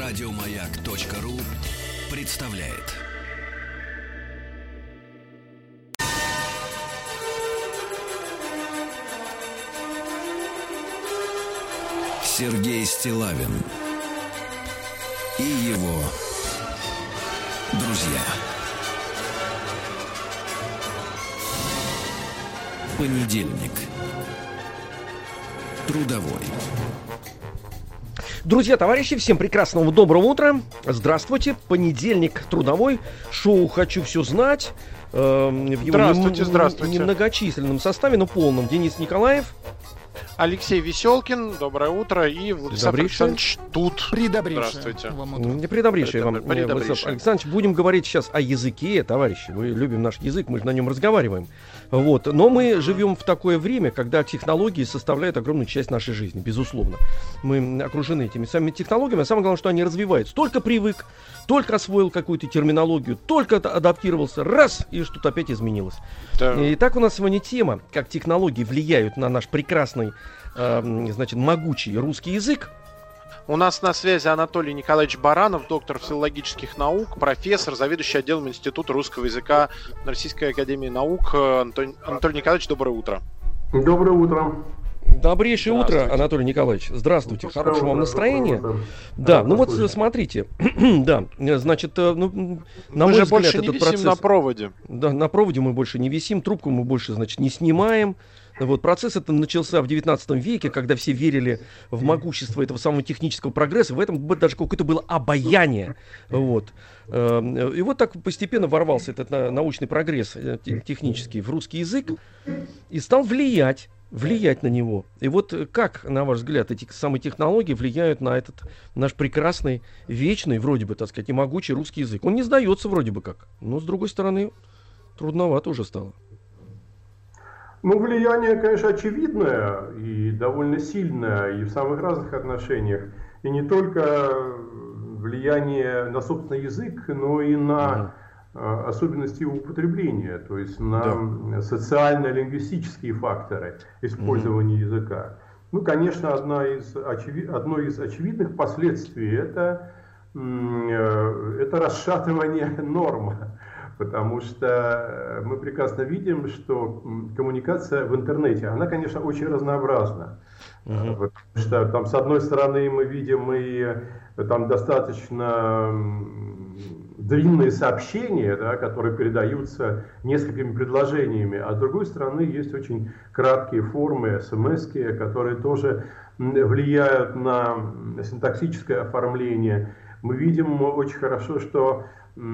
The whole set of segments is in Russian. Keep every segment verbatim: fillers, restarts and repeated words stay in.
Радиомаяк.ру представляет. Сергей Стиллавин и его друзья. Понедельник. Трудовой. Друзья, товарищи, всем прекрасного доброго утра. Здравствуйте. Понедельник трудовой. Шоу «Хочу все знать». Э, в его здравствуйте, нем, здравствуйте. Немногочисленном составе, но полном. Денис Николаев. Алексей Веселкин, доброе утро. И Владислав Александрович тут. Придобрейшее. Здравствуйте. Предобрейшее вам, Придобрейшее. Владислав Александрович. Будем говорить сейчас о языке, товарищи. Мы любим наш язык, мы же на нем разговариваем. Вот. Но мы живем в такое время, когда технологии составляют огромную часть нашей жизни, безусловно. Мы окружены этими самыми технологиями, а самое главное, что они развиваются. Только привык, только освоил какую-то терминологию, только адаптировался, раз, и что-то опять изменилось. Да. И так у нас сегодня тема, как технологии влияют на наш прекрасный, э, значит, могучий русский язык. У нас на связи Анатолий Николаевич Баранов, доктор филологических наук, профессор, заведующий отделом Института русского языка Российской академии наук. Антон... Анатолий Николаевич, доброе утро. Доброе утро. Добрейшее утро, Анатолий Николаевич. Здравствуйте, хорошего вам настроения. Да, ну вот смотрите, да, значит, ну, на мой взгляд, больше не этот висим процесс... на проводе. Да, на проводе мы больше не висим, трубку мы больше, значит, не снимаем. Вот, процесс этот начался в девятнадцатом веке, когда все верили в могущество этого самого технического прогресса. В этом даже какое-то было обаяние. Вот. И вот так постепенно ворвался этот научный прогресс технический в русский язык и стал влиять. влиять на него. И вот как, на ваш взгляд, эти самые технологии влияют на этот наш прекрасный, вечный, вроде бы, так сказать, и могучий русский язык? Он не сдается вроде бы как, но, с другой стороны, трудновато уже стало. Ну, влияние, конечно, очевидное и довольно сильное, и в самых разных отношениях. И не только влияние на собственный язык, но и на uh-huh. особенности его употребления, то есть на да. социально-лингвистические факторы использования uh-huh. языка. Ну, конечно, одна из очеви... одно из очевидных последствий это, это расшатывание норм. Потому что мы прекрасно видим, что коммуникация в интернете, она, конечно, очень разнообразна. Uh-huh. Потому что там, с одной стороны, мы видим и там достаточно длинные сообщения, да, которые передаются несколькими предложениями, а с другой стороны, есть очень краткие формы, смс-ки, которые тоже влияют на синтаксическое оформление. Мы видим очень хорошо, что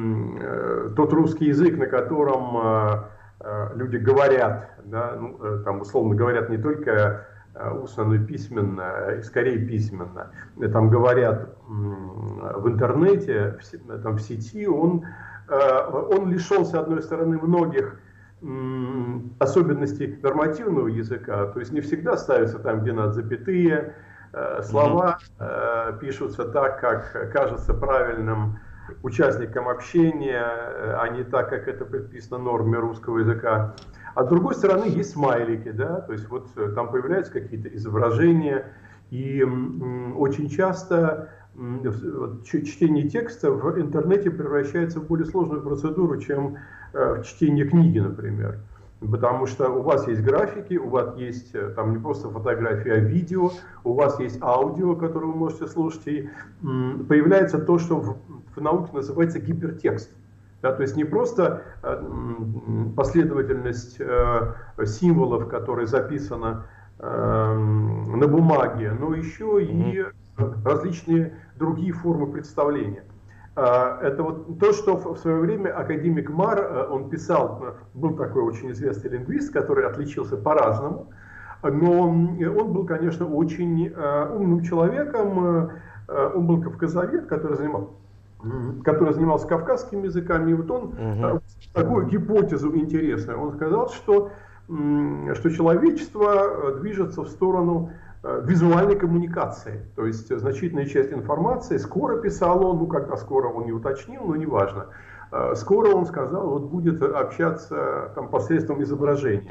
тот русский язык, на котором э, э, люди говорят, да, ну, э, там условно говорят не только э, устно, но и письменно, и скорее письменно, там говорят э, в интернете, в, там, в сети, он, э, он лишен, с одной стороны, многих э, особенностей нормативного языка, то есть не всегда ставятся там, где надо, запятые, э, слова э, пишутся так, как кажется правильным участникам общения, а не так, как это предписано норме русского языка. А с другой стороны, есть смайлики, да, то есть вот там появляются какие-то изображения, и м, очень часто м, чтение текста в интернете превращается в более сложную процедуру, чем э, чтение книги, например. Потому что у вас есть графики, у вас есть там не просто фотографии, а видео, у вас есть аудио, которое вы можете слушать, и м, появляется то, что в, в науке называется гипертекст. Да, то есть не просто э, последовательность э, символов, которая записана э, на бумаге, но еще и различные другие формы представления. Это вот то, что в свое время академик Мар, он писал, был такой очень известный лингвист, который отличился по-разному, но он был, конечно, очень умным человеком, он был кавказовед, который, занимал, который занимался кавказскими языками, и вот он угу. такую гипотезу интересную, он сказал, что, что человечество движется в сторону визуальной коммуникации, то есть значительная часть информации, скоро писал он, ну когда скоро он не уточнил, но неважно, скоро он сказал, вот будет общаться там, посредством изображения.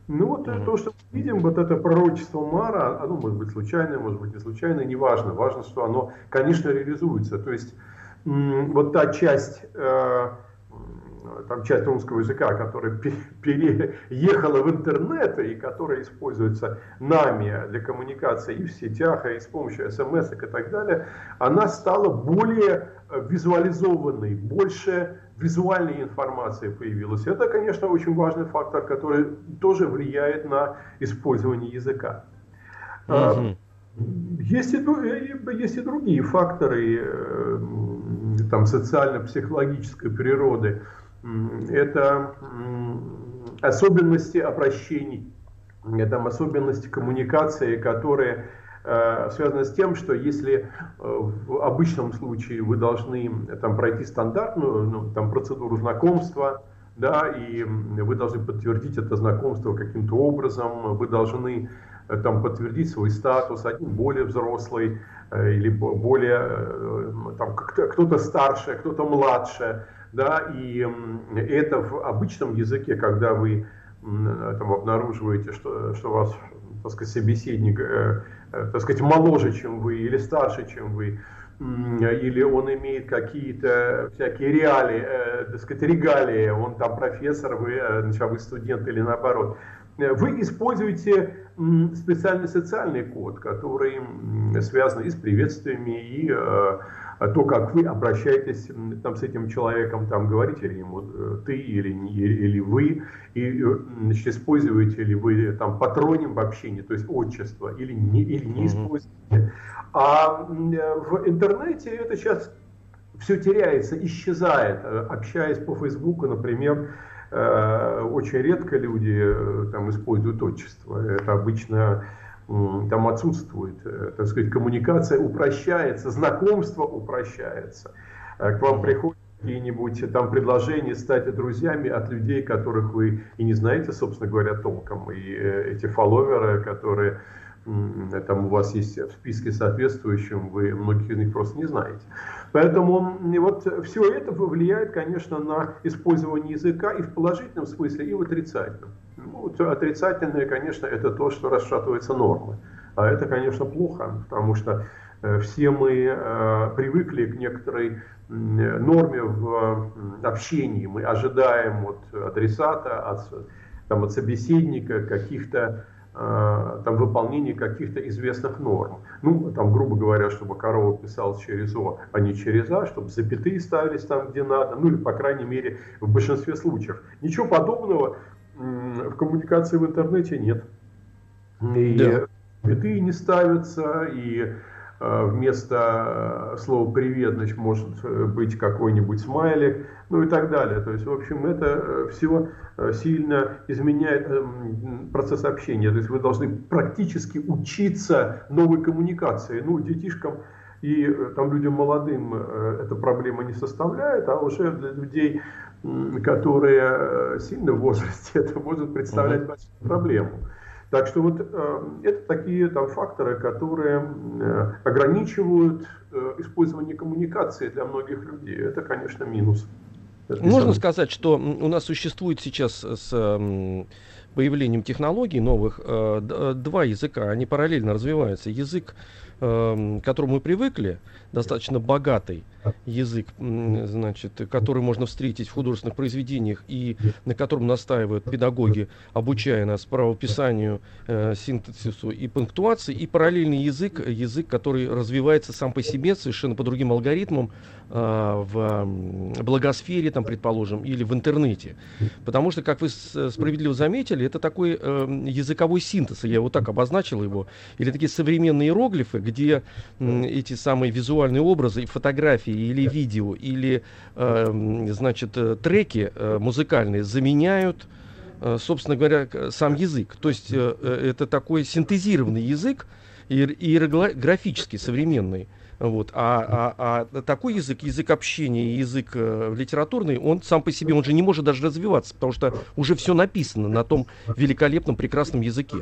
Ну вот mm-hmm. то, что мы видим, вот это пророчество Мара, оно может быть случайное, может быть не случайное, неважно. Важно, что оно, конечно, реализуется. То есть м- вот та часть, э- там часть русского языка, которая переехала в интернет и которая используется нами для коммуникации и в сетях, и с помощью смс и так далее, она стала более визуализованной, больше визуальной информации появилась. Это, конечно, очень важный фактор, который тоже влияет на использование языка. Mm-hmm. Есть и, есть и другие факторы там, социально-психологической природы. Это особенности обращений, там, особенности коммуникации, которые э, связаны с тем, что если в обычном случае вы должны там, пройти стандартную ну, там, процедуру знакомства, да, и вы должны подтвердить это знакомство каким-то образом, вы должны там, подтвердить свой статус, один более взрослый, э, или более э, там, кто-то старше, кто-то младше. Да, и это в обычном языке, когда вы там, обнаруживаете, что, что у вас, так сказать, собеседник, э, э, так сказать, моложе, чем вы, или старше, чем вы, э, или он имеет какие-то всякие реалии, э, так сказать, регалии, он там профессор, вы, э, значит, вы студент или наоборот. Вы используете м, специальный социальный код, который м, связан и с приветствиями, и э, то, как вы обращаетесь там, с этим человеком, там, говорите ли ему ты или, или вы, и, значит, используете ли вы там, патроним в общении, то есть отчество, или не, или не используете. А в интернете это сейчас все теряется, исчезает. Общаясь по Фейсбуку, например, очень редко люди там, используют отчество. Это обычно там отсутствует, так сказать, коммуникация упрощается, знакомство упрощается. К вам приходят какие-нибудь там предложения стать друзьями от людей, которых вы и не знаете, собственно говоря, толком. И эти фолловеры, которые там у вас есть в списке соответствующем, вы многих из них просто не знаете. Поэтому вот все это влияет, конечно, на использование языка и в положительном смысле, и в отрицательном. Ну, отрицательное, конечно, это то, что расшатываются нормы. А это, конечно, плохо, потому что все мы э, привыкли к некоторой норме в общении. Мы ожидаем от адресата, от, там, от собеседника каких-то там, выполнение каких-то известных норм. Ну, там, грубо говоря, чтобы корова писалась через О, а не через А, чтобы запятые ставились там, где надо, ну, или, по крайней мере, в большинстве случаев. Ничего подобного в коммуникации в интернете нет. И да. Запятые не ставятся, и вместо слова «привет», значит, может быть какой-нибудь смайлик, ну и так далее. То есть, в общем, это все сильно изменяет процесс общения. То есть вы должны практически учиться новой коммуникации. Ну, детишкам и там, людям молодым эта проблема не составляет, а уже для людей, которые сильно в возрасте, это может представлять большую проблему. Так что вот э, это такие там факторы, которые э, ограничивают э, использование коммуникации для многих людей. Это, конечно, минус. Это Можно сказать, что у нас существует сейчас с э, появлением технологий новых э, два языка, они параллельно развиваются. Язык, э, к которому мы привыкли, достаточно богатый язык, значит, который можно встретить в художественных произведениях и на котором настаивают педагоги, обучая нас правописанию, э, синтаксису и пунктуации, и параллельный язык, язык, который развивается сам по себе совершенно по другим алгоритмам э, в благосфере, там, предположим, или в интернете. Потому что, как вы справедливо заметили, это такой э, языковой синтез, я вот так обозначил его, или такие современные иероглифы, где э, эти самые визуальные образы и фотографии, или видео, или, э, значит, треки э, музыкальные заменяют, э, собственно говоря, сам язык. То есть э, это такой синтезированный язык, иерографический, современный. Вот. А, а, а такой язык, язык общения, язык э, литературный, он сам по себе, он же не может даже развиваться, потому что уже все написано на том великолепном, прекрасном языке.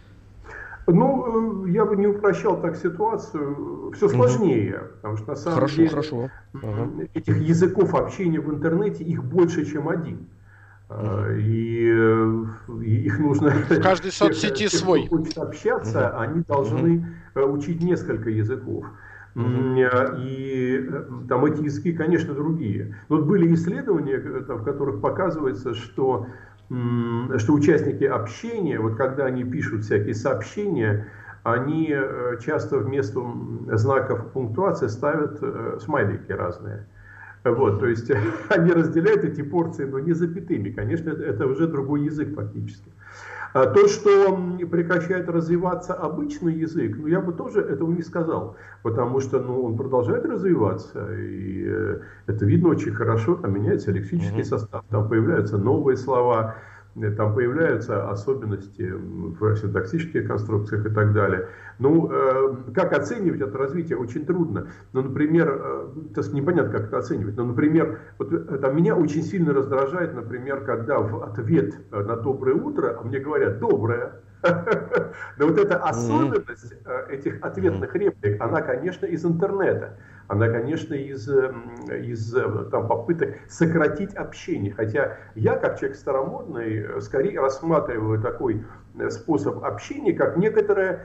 Ну, я бы не упрощал так ситуацию, все сложнее, угу. Потому что на самом хорошо, деле хорошо. Ага. Этих языков общения в интернете, их больше, чем один. Mm-hmm. И, и их нужно... В каждой соцсети те, свой. Кто хочет общаться, mm-hmm. они должны mm-hmm. учить несколько языков. Mm-hmm. И там эти языки, конечно, другие. Но вот были исследования, в которых показывается, что, что участники общения, вот когда они пишут всякие сообщения, они часто вместо знаков пунктуации ставят смайлики разные. Вот, то есть они разделяют эти порции, но не запятыми. Конечно, это уже другой язык фактически. А то, что прекращает развиваться обычный язык, ну я бы тоже этого не сказал, потому что ну, он продолжает развиваться, и это видно очень хорошо, там меняется лексический состав, там появляются новые слова, там появляются особенности в синтаксических конструкциях и так далее. Ну, э, как оценивать это развитие, очень трудно. Ну, например, э, то есть непонятно, как это оценивать. Но, например, вот, там, меня очень сильно раздражает, например, когда в ответ на «доброе утро» мне говорят «доброе». Но вот эта особенность этих ответных реплик, она, конечно, из интернета. Она, конечно, из, из там, попыток сократить общение. Хотя я, как человек старомодный, скорее рассматриваю такой способ общения, как некоторое,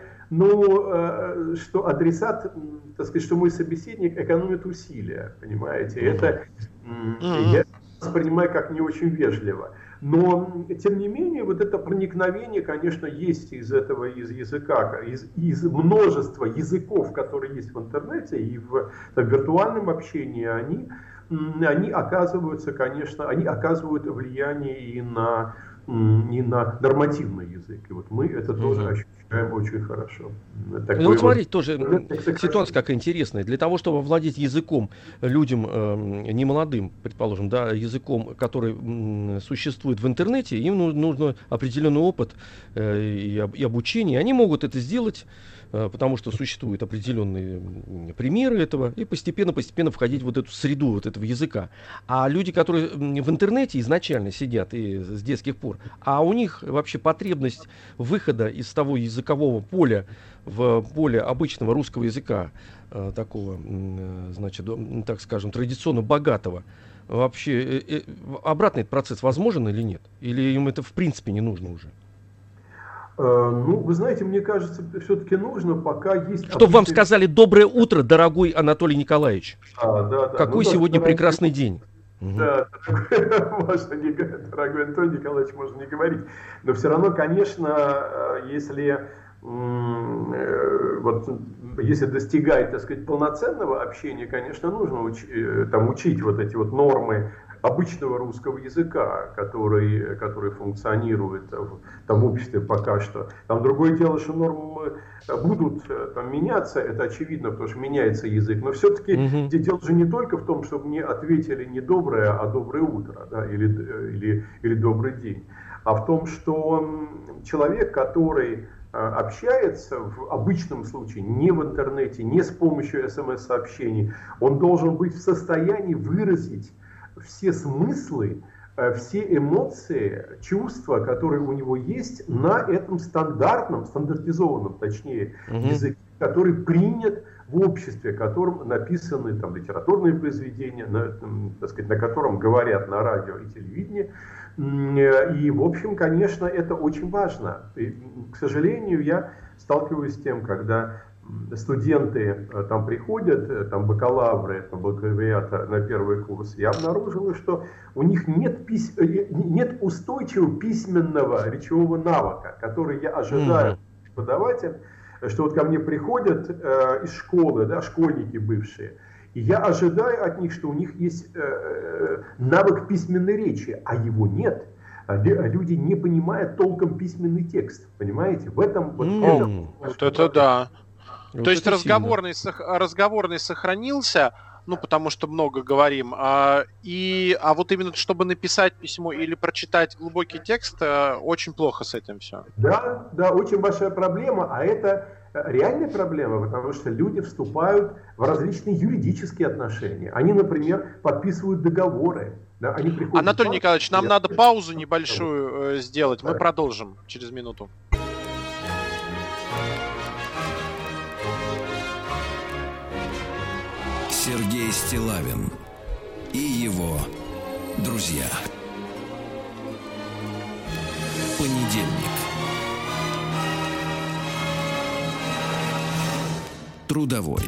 ну, что адресат, так сказать, что мой собеседник экономит усилия, понимаете? Это я воспринимаю как не очень вежливо. Но, тем не менее, вот это проникновение, конечно, есть из этого, из языка, из, из множества языков, которые есть в интернете и в там, виртуальном общении, они, они оказываются, конечно, они оказывают влияние и на, и на нормативный язык. И вот мы это тоже ощущаем очень хорошо. Ну вот смотрите, вот, тоже ситуация какая интересная. Для того, чтобы овладеть языком людям э, немолодым, предположим, да, языком, который м, существует в интернете, им нужно определенный опыт э, и, и обучение. Они могут это сделать, э, потому что существуют определенные примеры этого, и постепенно-постепенно входить в вот эту среду вот этого языка. А люди, которые в интернете изначально сидят и с детских пор, а у них вообще потребность выхода из того языкового поля в поле обычного русского языка, э, такого, э, значит, так скажем, традиционно богатого, вообще э, э, обратный процесс возможен или нет? Или им это в принципе не нужно уже? Ну, вы знаете, мне кажется, все-таки нужно, пока есть... Чтобы обычный... вам сказали «доброе утро, дорогой Анатолий Николаевич». А, да, да. Какой ну, сегодня дорогой... прекрасный день. Да, можно не, дорогой Анатолий Николаевич, можно не говорить. Но все равно, конечно, если... Вот, если достигает, так сказать, полноценного общения, конечно, нужно уч, там, учить вот эти вот нормы обычного русского языка, который, который функционирует в том обществе пока что. Там другое дело, что нормы будут там, меняться, это очевидно, потому что меняется язык. Но все-таки mm-hmm. дело же не только в том, чтобы мне ответили не доброе, а доброе утро, да, или, или, или добрый день, а в том, что человек, который общается в обычном случае, не в интернете, не с помощью смс-сообщений, он должен быть в состоянии выразить все смыслы, все эмоции, чувства, которые у него есть на этом стандартном, стандартизованном, точнее, mm-hmm. языке, который принят в обществе, которым написаны там, литературные произведения, на, так сказать, на котором говорят на радио и телевидении. И, в общем, конечно, это очень важно. И, к сожалению, я сталкиваюсь с тем, когда студенты там приходят, там бакалавры, там бакалавриата на первый курс, я обнаружил, что у них нет, пись... нет устойчивого письменного речевого навыка, который я ожидаю mm-hmm. преподавателям, что вот ко мне приходят э, из школы, да, школьники бывшие, и я ожидаю от них, что у них есть э, навык письменной речи, а его нет. Люди не понимают толком письменный текст, понимаете? В этом... Вот, mm. этом, вот это да. Вот То есть разговорный, сох, разговорный сохранился, ну, потому что много говорим, а, и, а вот именно чтобы написать письмо или прочитать глубокий текст, очень плохо с этим все. Да, да, очень большая проблема, а это реальная проблема, потому что люди вступают в различные юридические отношения. Они, например, подписывают договоры. Да, они Анатолий в... Николаевич, нам надо паузу небольшую э, сделать, мы продолжим через минуту. Сергей Стиллавин и его друзья. Понедельник. Трудовой.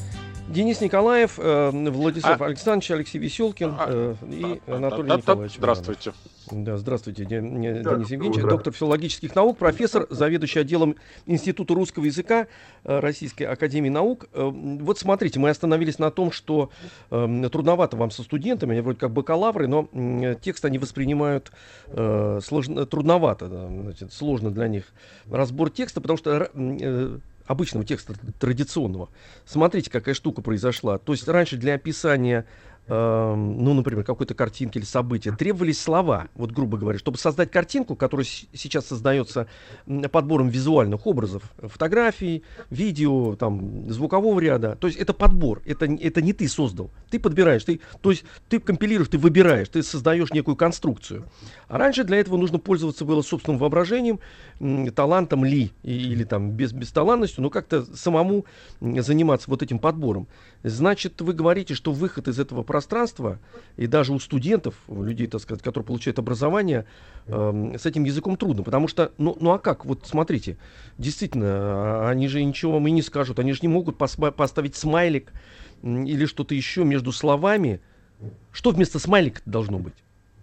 Денис Николаев, э, Владислав а... Александрович, Алексей Веселкин э, и а, Анатолий да, да, Николаевич. Здравствуйте. Да, здравствуйте, Денис Да, Евгеньевич, утро. доктор филологических наук, профессор, заведующий отделом Института русского языка э, Российской академии наук. Э, вот смотрите, мы остановились на том, что э, трудновато вам со студентами, они вроде как бакалавры, но э, текст они воспринимают э, сложно, трудновато, да, значит, сложно для них разбор текста, потому что э, обычного текста традиционного. Смотрите, какая штука произошла. То есть раньше для описания, э, ну, например, какой-то картинки или события требовались слова, вот грубо говоря, чтобы создать картинку, которая с- сейчас создается подбором визуальных образов, фотографий, видео, там, звукового ряда. То есть это подбор, это, это не ты создал. Ты подбираешь, ты, то есть ты компилируешь, ты выбираешь, ты создаешь некую конструкцию. А раньше для этого нужно пользоваться было собственным воображением, м, талантом ли, и- или там без, бесталанностью, но как-то самому м, заниматься вот этим подбором. Значит, вы говорите, что выход из этого пространства, и даже у студентов, у людей, так сказать, которые получают образование, эм, с этим языком трудно, потому что, ну, ну а как, вот смотрите, действительно, а- они же ничего вам и не скажут, они же не могут посма- поставить смайлик м, или что-то еще между словами. Что вместо смайлика должно быть?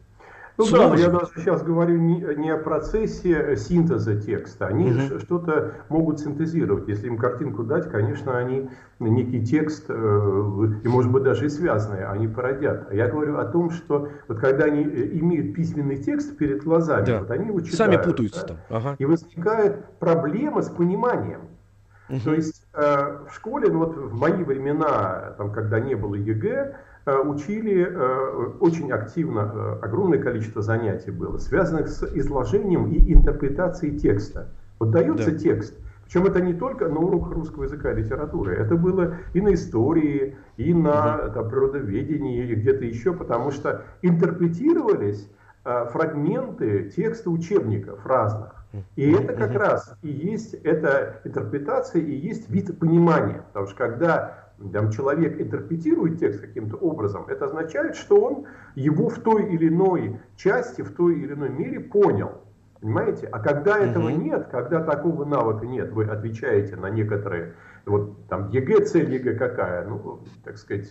Ну Слово да, же. я даже сейчас говорю не, не о процессе синтеза текста. Они Мгм. ш- что-то могут синтезировать. Если им картинку дать, конечно, они некий текст, э, и может быть даже и связанные, они породят. А я говорю о том, что вот когда они э, имеют письменный текст перед глазами, Да. вот они его читают. Сами путаются да, там. Ага. и возникает проблема с пониманием. Мгм. То есть э, в школе, ну вот в мои времена, там, когда не было ЕГЭ, э, учили э, очень активно, э, огромное количество занятий было, связанных с изложением и интерпретацией текста. Вот дается Да. текст, причем это не только на уроках русского языка и литературы, это было и на истории, и на там, природоведении, и где-то еще, потому что интерпретировались э, фрагменты текста учебников разных. И это как раз и есть эта интерпретация, и есть вид понимания. Потому что когда там, человек интерпретирует текст каким-то образом, это означает, что он его в той или иной части, в той или иной мере понял. Понимаете? А когда этого Мгм. нет, когда такого навыка нет, вы отвечаете на некоторые, вот там ЕГЭ, цель ЕГЭ какая? Ну, так сказать,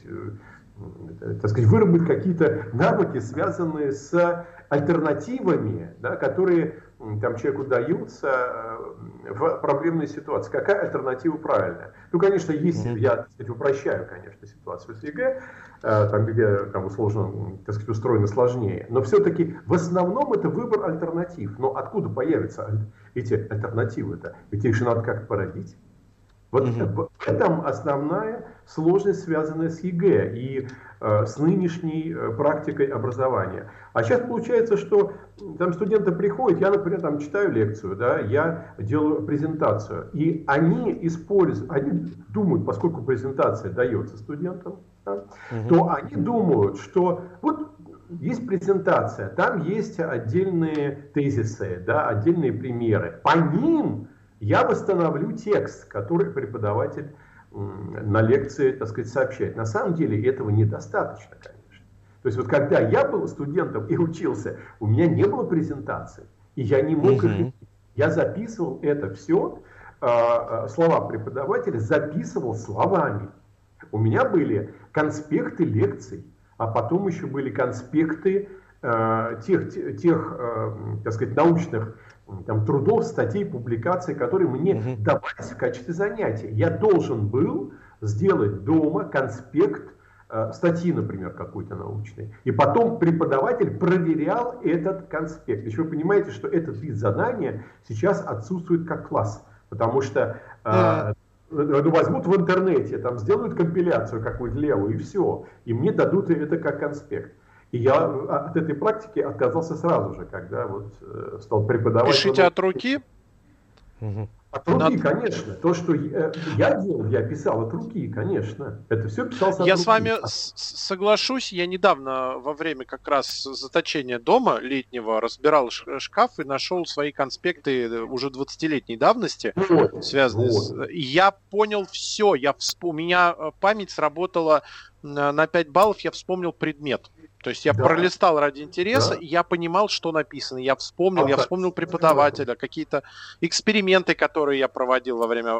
э, так сказать, выработать какие-то навыки, связанные с альтернативами, да, которые м, там человеку даются э, в проблемной ситуации. Какая альтернатива правильная? Ну, конечно, есть, Мгм. я так сказать, упрощаю, конечно, ситуацию с ЕГЭ, э, там, где там, сложно, м, так сказать, устроено сложнее, но все-таки в основном это выбор альтернатив. Но откуда появятся аль- эти альтернативы-то? Ведь их же надо как-то породить. Вот Мгм. в этом основная сложность, связанная с ЕГЭ и э, с нынешней э, практикой образования. А сейчас получается, что м, там студенты приходят, я, например, там читаю лекцию, да, я делаю презентацию, и они используют, они думают, поскольку презентация дается студентам, да, Мгм. то они думают, что вот есть презентация, там есть отдельные тезисы, да, отдельные примеры. По ним я восстановлю текст, который преподаватель м, на лекции, так сказать, сообщает. На самом деле этого недостаточно, конечно. То есть вот когда я был студентом и учился, у меня не было презентации, и я не мог Мгм. их... Я записывал это все, слова преподавателя записывал словами. У меня были конспекты лекций, а потом еще были конспекты э, тех, тех э, так сказать, научных там, трудов, статей, публикаций, которые мне Мгм. давались в качестве занятия. Я должен был сделать дома конспект э, статьи, например, какой-то научной. И потом преподаватель проверял этот конспект. Еще вы понимаете, что этот вид задания сейчас отсутствует как класс. Потому что э, ну, возьмут в интернете, там сделают компиляцию какую-то левую, и все. И мне дадут это как конспект. И я от этой практики отказался сразу же, когда вот э, стал преподавать. Пишите от руки? Мгм. От руки, Над- конечно. То, что я, я делал, я писал от руки, конечно. Это все писалось от Я руки. с вами с- с- соглашусь. Я недавно во время как раз заточения дома летнего разбирал ш- шкаф и нашел свои конспекты уже двадцатилетней давности, Вот, связанные вот. с... И я понял все. Я всп... У меня э, память сработала на на пять баллов, я вспомнил предмет. То есть я да. пролистал ради интереса, да. и я понимал, что написано. Я вспомнил, а, я вспомнил преподавателя, какие-то эксперименты, которые я проводил во время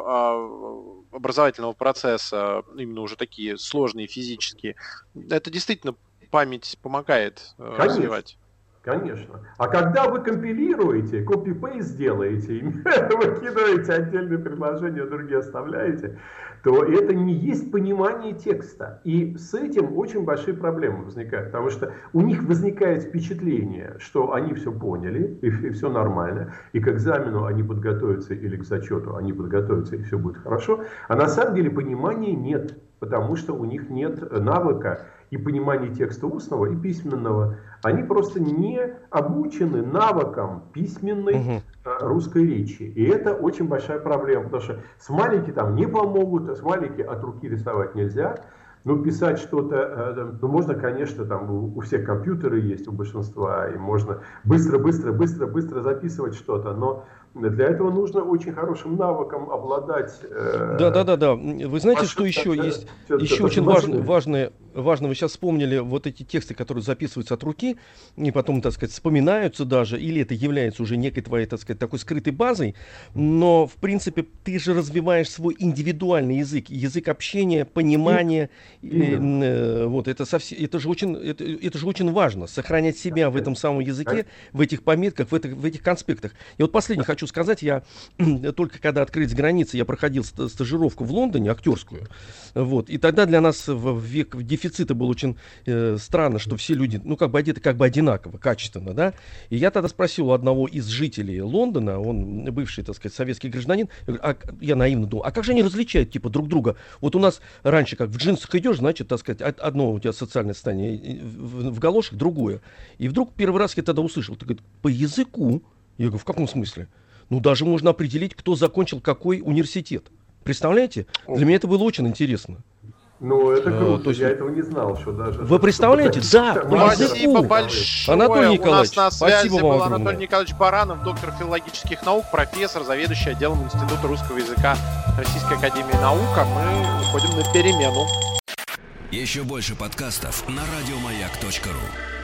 а, образовательного процесса, именно уже такие сложные физические. Это действительно память помогает а, развивать. Конечно. А когда вы компилируете, копи-пейст делаете, и выкидываете отдельные предложения, другие оставляете, то это не есть понимание текста. И с этим очень большие проблемы возникают. Потому что у них возникает впечатление, что они все поняли, и, и все нормально, и к экзамену они подготовятся, или к зачету они подготовятся, и все будет хорошо. А на самом деле понимания нет, потому что у них нет навыка и понимания текста устного и письменного. Они просто не обучены навыкам письменной угу. русской речи. И это очень большая проблема, потому что смайлики там не помогут, смайлики от руки рисовать нельзя. Ну, писать что-то, ну, можно, конечно, там у, у всех компьютеры есть, у большинства, и можно быстро-быстро-быстро-быстро записывать что-то, но для этого нужно очень хорошим навыком обладать. Э, да, да, да, да. Вы знаете, что еще да, есть? Это, еще это очень важно, важное, важно, вы сейчас вспомнили вот эти тексты, которые записываются от руки, и потом, так сказать, вспоминаются даже, или это является уже некой твоей, так сказать, такой скрытой базой, но, в принципе, ты же развиваешь свой индивидуальный язык, язык общения, понимания, и, э, вот, это, совсем, это, же очень, это, это же очень важно, сохранять себя в этом самом языке, в этих пометках, в этих, в этих конспектах. И вот последний хочу сказать, я только когда открылись границы, я проходил стажировку в Лондоне, актерскую, вот, и тогда для нас в век дефицита было очень э, странно, что все люди, ну, как бы одеты как бы одинаково, качественно, да, и я тогда спросил у одного из жителей Лондона, он бывший, так сказать, советский гражданин, я, говорю, а, я наивно думал, а как же они различают, типа, друг друга? Вот у нас раньше, как в джинсах идешь, значит, так сказать, одно у тебя социальное состояние, в, в галошах другое, и вдруг первый раз я тогда услышал, ты говоришь, по языку, я говорю, в каком смысле? Ну, даже можно определить, кто закончил какой университет. Представляете? Для меня это было очень интересно. Ну, это круто. А, то есть... Я этого не знал, что даже... Вы представляете? Да, по спасибо большое. Анатолий Николаевич, у нас на связи спасибо был вам Анатолий огромное. Николаевич Баранов, доктор филологических наук, профессор, заведующий отделом Института русского языка Российской академии наук. А мы уходим на перемену. Еще больше подкастов на радиомаяк точка ру.